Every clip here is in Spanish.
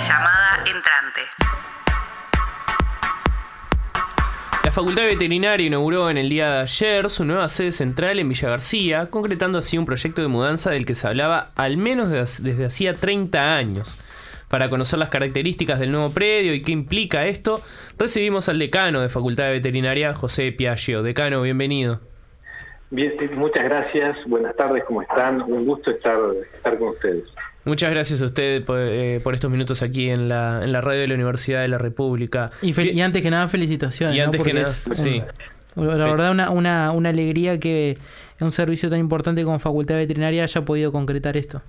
Llamada entrante. La Facultad de Veterinaria inauguró en el día de ayer su nueva sede central en Villa García, concretando así un proyecto de mudanza del que se hablaba al menos desde hacía 30 años. Para conocer las características del nuevo predio y qué implica esto, recibimos al decano de Facultad de Veterinaria, José Piaggio. Decano, bienvenido. Bien, muchas gracias. Buenas tardes, ¿cómo están? Un gusto estar con ustedes. Muchas gracias a usted por estos minutos aquí en la radio de la Universidad de la República. Y antes que nada, felicitaciones. Y antes ¿no? que nada, sí. La verdad, una alegría que un servicio tan importante como Facultad de Veterinaria haya podido concretar esto.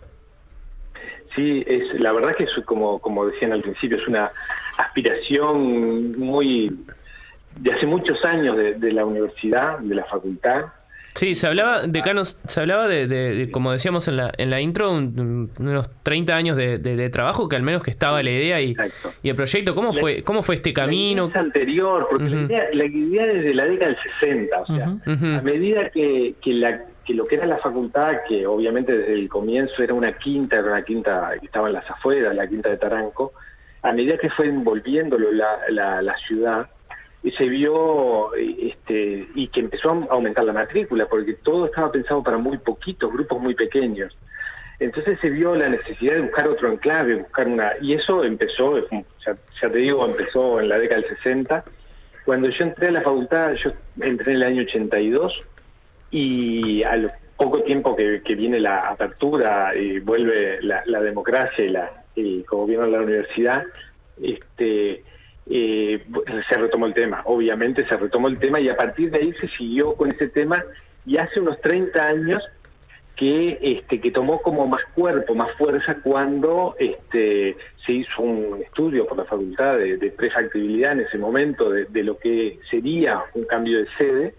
Sí, la verdad que es como decían al principio, es una aspiración de hace muchos años de la universidad, de la facultad. Sí, se hablaba, decanos, de como decíamos en la intro, unos 30 años de trabajo, que al menos que estaba la idea y el proyecto. ¿Cómo fue este camino? Es anterior, porque la idea es de la década del 60, o sea, a medida que lo que era la facultad, que obviamente desde el comienzo era una quinta que estaba en las afueras, la quinta de Taranco, a medida que fue envolviéndolo la ciudad, y se vio y que empezó a aumentar la matrícula, porque todo estaba pensado para muy poquitos, grupos muy pequeños. Entonces se vio la necesidad de buscar otro enclave, y eso empezó, ya te digo, empezó en la década del 60. Cuando yo entré a la facultad, yo entré en el año 82, y al poco tiempo que viene la apertura y vuelve la democracia y el gobierno de la universidad, se retomó el tema. Obviamente se retomó el tema y a partir de ahí se siguió con ese tema, y hace unos 30 años que tomó como más cuerpo, más fuerza cuando se hizo un estudio por la facultad de prefactibilidad en ese momento de lo que sería un cambio de sede,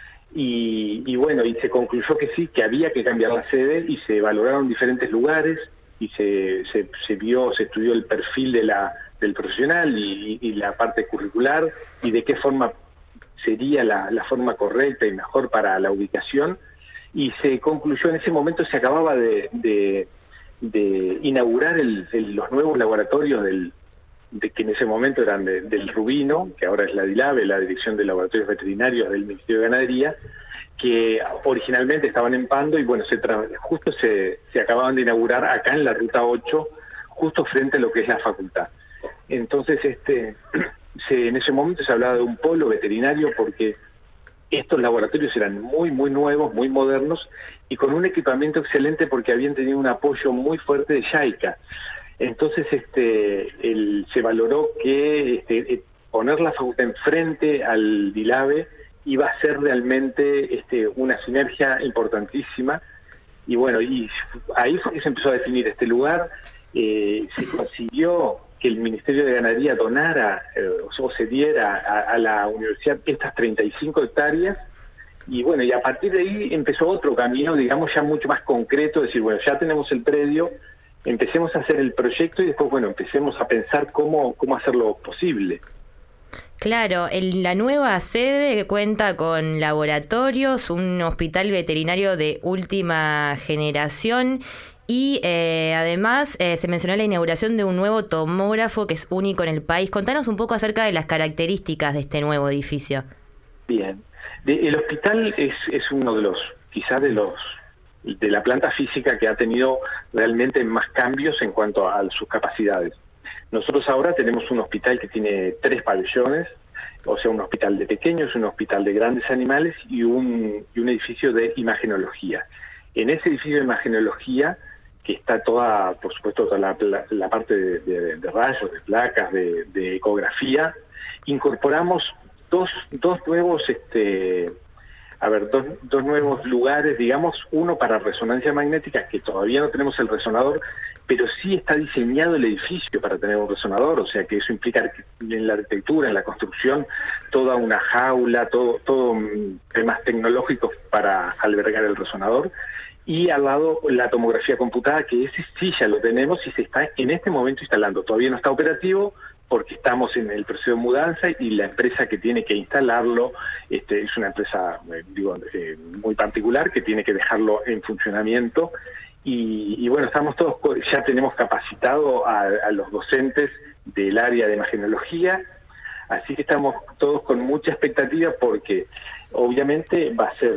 y bueno, y se concluyó que sí, que había que cambiar la sede, y se valoraron diferentes lugares y se estudió el perfil del profesional y la parte curricular, y de qué forma sería la forma correcta y mejor para la ubicación, y se concluyó en ese momento. Se acababa de inaugurar los nuevos laboratorios que en ese momento eran del Rubino, que ahora es la DILAVE, la Dirección de Laboratorios Veterinarios del Ministerio de Ganadería, que originalmente estaban en Pando, y bueno, justo se acababan de inaugurar acá en la Ruta 8, justo frente a lo que es la facultad. Entonces, en ese momento se hablaba de un polo veterinario, porque estos laboratorios eran muy, muy nuevos, muy modernos, y con un equipamiento excelente, porque habían tenido un apoyo muy fuerte de JICA. Entonces, se valoró que poner la facultad enfrente al DILAVE iba a ser realmente una sinergia importantísima, y bueno, y ahí fue que se empezó a definir este lugar. Se consiguió que el Ministerio de Ganadería donara o se diera a la universidad estas 35 hectáreas, y bueno, y a partir de ahí empezó otro camino, digamos, ya mucho más concreto, decir, bueno, ya tenemos el predio, empecemos a hacer el proyecto, y después, bueno, empecemos a pensar cómo hacerlo posible. Claro, la nueva sede cuenta con laboratorios, un hospital veterinario de última generación, y además se mencionó la inauguración de un nuevo tomógrafo que es único en el país. Contanos un poco acerca de las características de este nuevo edificio. Bien, el hospital es uno de la planta física que ha tenido realmente más cambios en cuanto a sus capacidades. Nosotros ahora tenemos un hospital que tiene 3 pabellones, o sea, un hospital de pequeños, un hospital de grandes animales y un edificio de imagenología. En ese edificio de imagenología, que está toda, por supuesto, toda la parte de rayos, de placas, de ecografía, incorporamos dos nuevos dos nuevos lugares, digamos, uno para resonancia magnética, que todavía no tenemos el resonador, pero sí está diseñado el edificio para tener un resonador, o sea que eso implica en la arquitectura, en la construcción, toda una jaula, todo temas tecnológicos para albergar el resonador, y al lado la tomografía computada, que ese sí ya lo tenemos y se está en este momento instalando. Todavía no está operativo, porque estamos en el proceso de mudanza, y la empresa que tiene que instalarlo es una empresa muy particular, que tiene que dejarlo en funcionamiento, y bueno, estamos todos, ya tenemos capacitado a los docentes del área de imagenología, así que estamos todos con mucha expectativa porque obviamente va a ser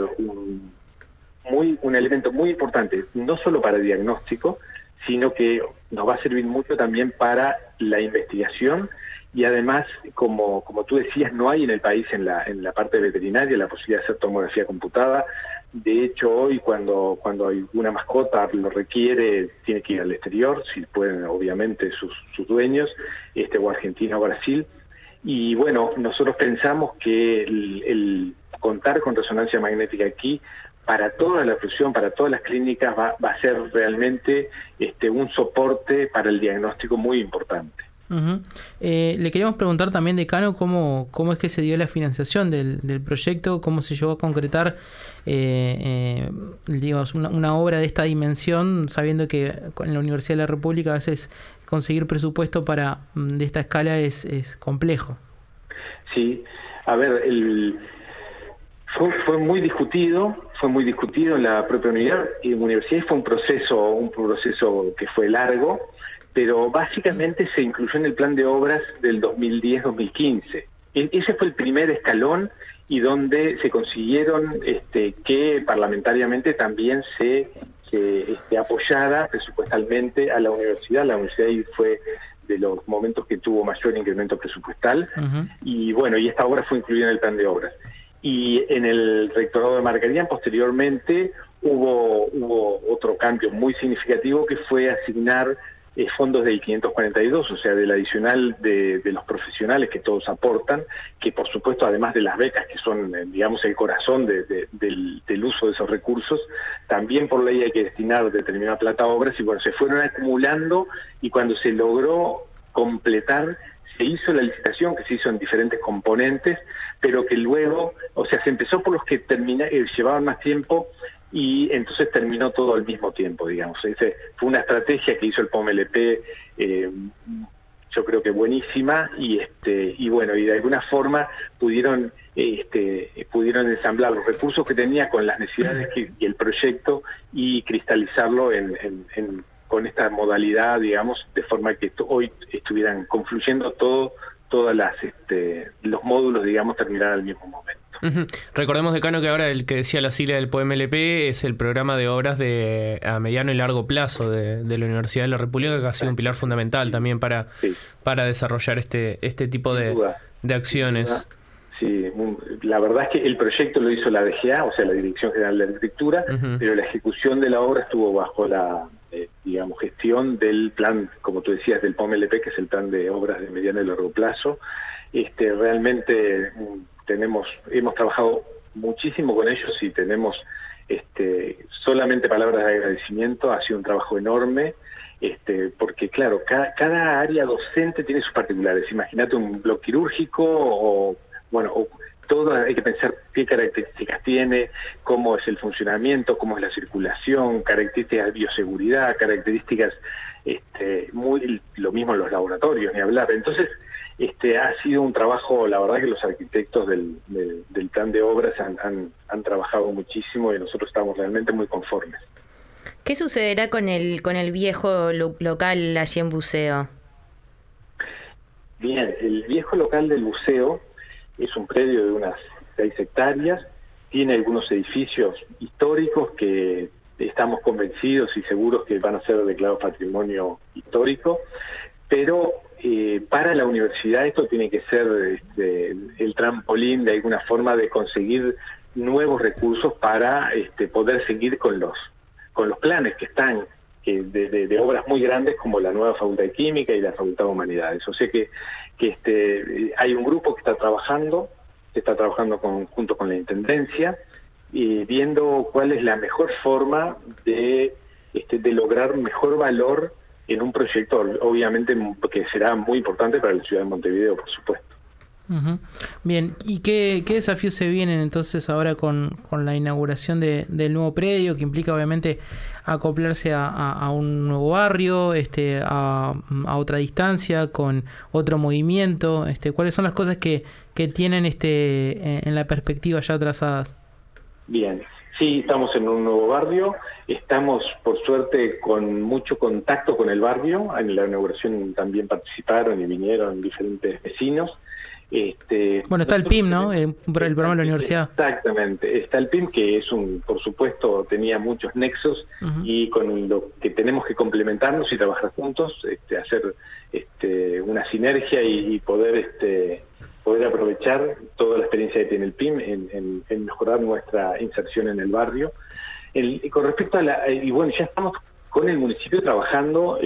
un elemento muy importante, no solo para el diagnóstico, sino que nos va a servir mucho también para la investigación. Y además, como tú decías, no hay en el país, en la parte veterinaria, la posibilidad de hacer tomografía computada. De hecho, hoy cuando alguna mascota lo requiere, tiene que ir al exterior, si pueden, obviamente, sus dueños, o Argentina o Brasil. Y bueno, nosotros pensamos que el contar con resonancia magnética aquí, para toda la fusión, para todas las clínicas, va a ser realmente un soporte para el diagnóstico muy importante. Uh-huh. Le queríamos preguntar también, decano, cómo es que se dio la financiación del proyecto, cómo se llegó a concretar digamos, una obra de esta dimensión, sabiendo que en la Universidad de la República a veces conseguir presupuesto de esta escala es complejo. Sí, a ver, fue muy discutido en la propia universidad, fue un proceso que fue largo, pero básicamente se incluyó en el plan de obras del 2010-2015. Ese fue el primer escalón y donde se consiguieron que parlamentariamente también se apoyara presupuestalmente a la universidad. La universidad ahí fue de los momentos que tuvo mayor incremento presupuestal. Uh-huh. Y bueno, y esta obra fue incluida en el plan de obras. Y en el rectorado de Margarián posteriormente hubo otro cambio muy significativo, que fue asignar fondos del 542, o sea, del adicional de los profesionales que todos aportan, que por supuesto, además de las becas, que son, digamos, el corazón del uso de esos recursos, también por ley hay que destinar determinada plata a obras, y bueno, se fueron acumulando, y cuando se logró completar, se hizo la licitación, que se hizo en diferentes componentes, pero que luego, o sea, se empezó por los que llevaban más tiempo, y entonces terminó todo al mismo tiempo, digamos. Fue una estrategia que hizo el POMLP, yo creo que buenísima, y bueno, y de alguna forma pudieron ensamblar los recursos que tenía con las necesidades y el proyecto, y cristalizarlo con esta modalidad, digamos, de forma que hoy estuvieran confluyendo todos los módulos, digamos, terminar al mismo momento. Uh-huh. Recordemos, decano, que ahora el que decía la sigla del POMLP es el programa de obras a mediano y largo plazo de la Universidad de la República, que ha sido un pilar fundamental también para desarrollar este tipo de acciones. Sí, la verdad es que el proyecto lo hizo la DGA, o sea, la Dirección General de Arquitectura, uh-huh, pero la ejecución de la obra estuvo bajo la gestión del plan, como tú decías, del POMLP, que es el plan de obras de mediano y largo plazo. Realmente hemos trabajado muchísimo con ellos y tenemos solamente palabras de agradecimiento. Ha sido un trabajo enorme, porque claro, cada área docente tiene sus particulares. Imagínate un bloque quirúrgico todo hay que pensar qué características tiene, cómo es el funcionamiento, cómo es la circulación, características de bioseguridad, características lo mismo en los laboratorios, ni hablar. Entonces, ha sido un trabajo, la verdad que los arquitectos del plan de obras han trabajado muchísimo, y nosotros estamos realmente muy conformes. ¿Qué sucederá con el viejo local allí en Buceo? Bien, el viejo local del Buceo es un predio de unas 6 hectáreas, tiene algunos edificios históricos que estamos convencidos y seguros que van a ser declarados patrimonio histórico, pero para la universidad esto tiene que ser el trampolín de alguna forma de conseguir nuevos recursos para poder seguir con los planes que están de obras muy grandes, como la nueva Facultad de Química y la Facultad de Humanidades. O sea que hay un grupo que está trabajando junto con la Intendencia, viendo cuál es la mejor forma de lograr mejor valor en un proyecto, obviamente, que será muy importante para la ciudad de Montevideo, por supuesto. Uh-huh. Bien, ¿y qué desafíos se vienen entonces ahora con la inauguración del nuevo predio, que implica obviamente acoplarse a un nuevo barrio, a otra distancia, con otro movimiento? ¿Cuáles son las cosas que tienen en la perspectiva ya trazadas? Bien, Sí, estamos en un nuevo barrio, estamos por suerte con mucho contacto con el barrio, en la inauguración también participaron y vinieron diferentes vecinos. Bueno, está el PIM, ¿no? Por el programa de la universidad. Exactamente, está el PIM, que por supuesto, tenía muchos nexos y con lo que tenemos que complementarnos y trabajar juntos, hacer una sinergia y poder aprovechar toda la experiencia que tiene el PIM en mejorar nuestra inserción en el barrio. Con respecto y bueno, ya estamos con el municipio trabajando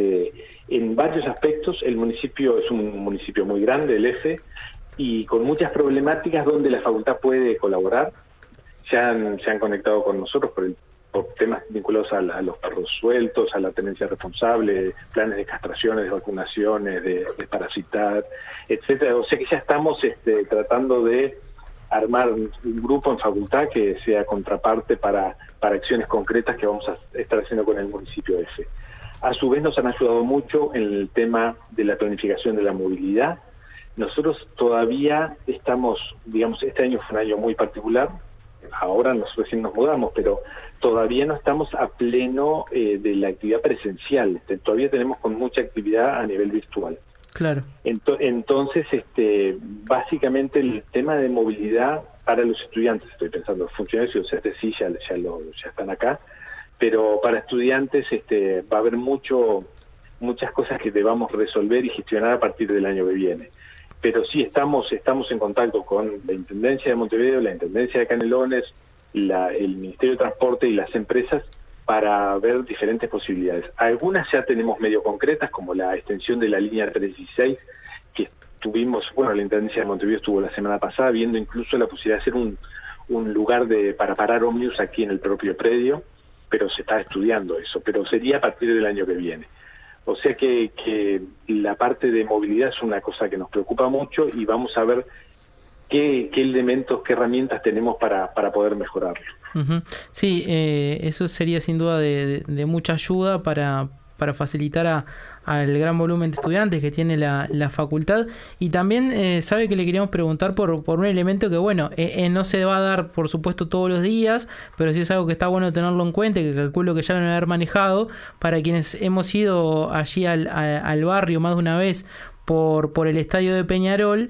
en varios aspectos. El municipio es un municipio muy grande, el EFE, y con muchas problemáticas donde la facultad puede colaborar. Se han conectado con nosotros por temas vinculados a los perros sueltos, a la tenencia responsable, planes de castraciones, de vacunaciones, de desparasitar, etcétera. O sea que ya estamos tratando de armar un grupo en facultad que sea contraparte para acciones concretas que vamos a estar haciendo con el municipio EFE. A su vez nos han ayudado mucho en el tema de la planificación de la movilidad. Nosotros todavía estamos, digamos, este año fue un año muy particular. Ahora recién nos mudamos, pero todavía no estamos a pleno de la actividad presencial. Todavía tenemos con mucha actividad a nivel virtual. Claro. Entonces, básicamente el tema de movilidad para los estudiantes, estoy pensando, funcionarios y docentes sí ya están acá, pero para estudiantes va a haber muchas cosas que debamos resolver y gestionar a partir del año que viene. Pero sí estamos en contacto con la Intendencia de Montevideo, la Intendencia de Canelones, el Ministerio de Transporte y las empresas para ver diferentes posibilidades. Algunas ya tenemos medio concretas, como la extensión de la línea 316, que tuvimos, la Intendencia de Montevideo estuvo la semana pasada viendo incluso la posibilidad de hacer un lugar para parar ómnibus aquí en el propio predio, pero se está estudiando eso, pero sería a partir del año que viene. O sea que la parte de movilidad es una cosa que nos preocupa mucho y vamos a ver qué elementos, qué herramientas tenemos para poder mejorarlo. Uh-huh. Sí, eso sería sin duda de mucha ayuda para facilitar al gran volumen de estudiantes que tiene la facultad. Y también sabe que le queríamos preguntar por un elemento que no se va a dar por supuesto todos los días, pero sí es algo que está bueno tenerlo en cuenta y que calculo que ya lo van a haber manejado para quienes hemos ido allí al barrio más de una vez por el estadio de Peñarol.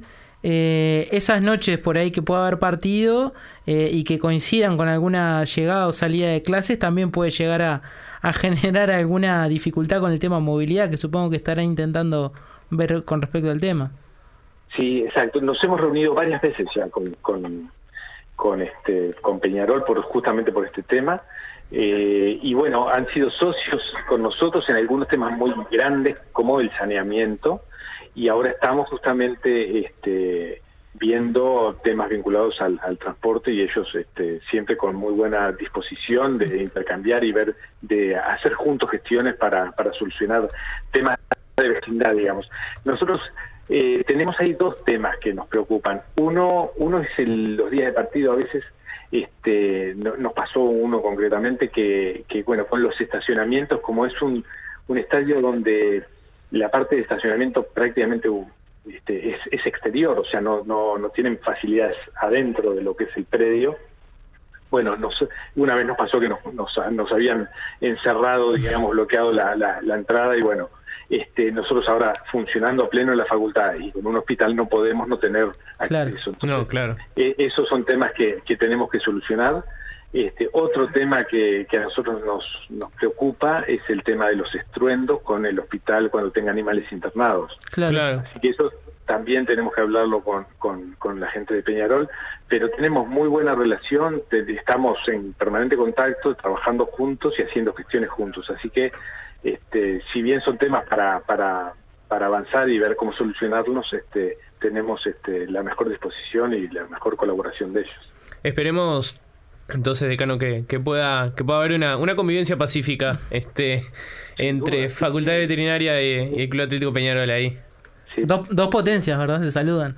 Esas noches por ahí que pueda haber partido y que coincidan con alguna llegada o salida de clases también puede llegar a generar alguna dificultad con el tema movilidad, que supongo que estarán intentando ver con respecto al tema. Sí, exacto. Nos hemos reunido varias veces ya con Peñarol justamente por este tema. Y bueno, han sido socios con nosotros en algunos temas muy grandes como el saneamiento, y ahora estamos justamente viendo temas vinculados al transporte, y ellos siempre con muy buena disposición de intercambiar y ver, de hacer juntos gestiones para solucionar temas de vecindad, digamos. Nosotros tenemos ahí dos temas que nos preocupan. Uno es los días de partido. A veces nos pasó uno concretamente que con los estacionamientos, como es un estadio donde la parte de estacionamiento prácticamente es exterior, o sea, no tienen facilidades adentro de lo que es el predio. Bueno, una vez nos pasó que nos habían encerrado, digamos, bloqueado la entrada, y bueno, nosotros ahora funcionando a pleno en la facultad y con un hospital no podemos no tener acceso. Entonces, no, claro. Esos son temas que tenemos que solucionar. Otro tema que a nosotros nos preocupa es el tema de los estruendos con el hospital cuando tenga animales internados. Claro. Así que eso también tenemos que hablarlo con la gente de Peñarol, pero tenemos muy buena relación, estamos en permanente contacto, trabajando juntos y haciendo gestiones juntos. Así que si bien son temas para avanzar y ver cómo solucionarlos, tenemos la mejor disposición y la mejor colaboración de ellos. Esperemos entonces, decano, que pueda haber una convivencia pacífica entre Facultad de Veterinaria y el Club Atlético Peñarol ahí. Sí. Dos potencias, ¿verdad? Se saludan.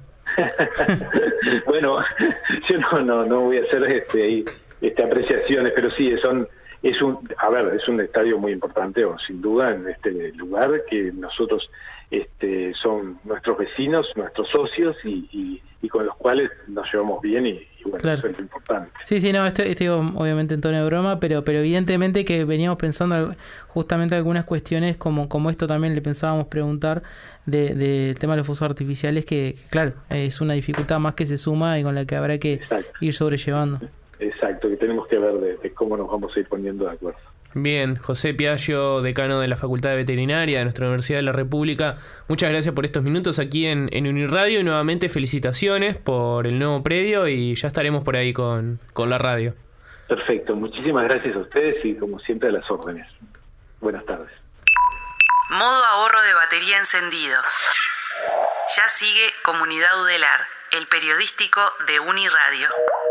Bueno, yo no voy a hacer apreciaciones, pero sí, es un estadio muy importante, sin duda, en este lugar, que nosotros son nuestros vecinos, nuestros socios y con los cuales nos llevamos bien y Y bueno, Claro. eso es lo importante. Sí, no, esto obviamente en tono de broma, pero evidentemente que veníamos pensando justamente algunas cuestiones como esto también le pensábamos preguntar de tema de los fuegos artificiales, que claro, es una dificultad más que se suma y con la que habrá que Exacto. ir sobrellevando. Exacto, que tenemos que ver de cómo nos vamos a ir poniendo de acuerdo. Bien, José Piaggio, decano de la Facultad de Veterinaria de nuestra Universidad de la República, muchas gracias por estos minutos aquí en Uniradio y nuevamente felicitaciones por el nuevo predio y ya estaremos por ahí con la radio. Perfecto, muchísimas gracias a ustedes y como siempre a las órdenes. Buenas tardes. Modo ahorro de batería encendido. Ya sigue Comunidad Udelar, el periodístico de Uniradio.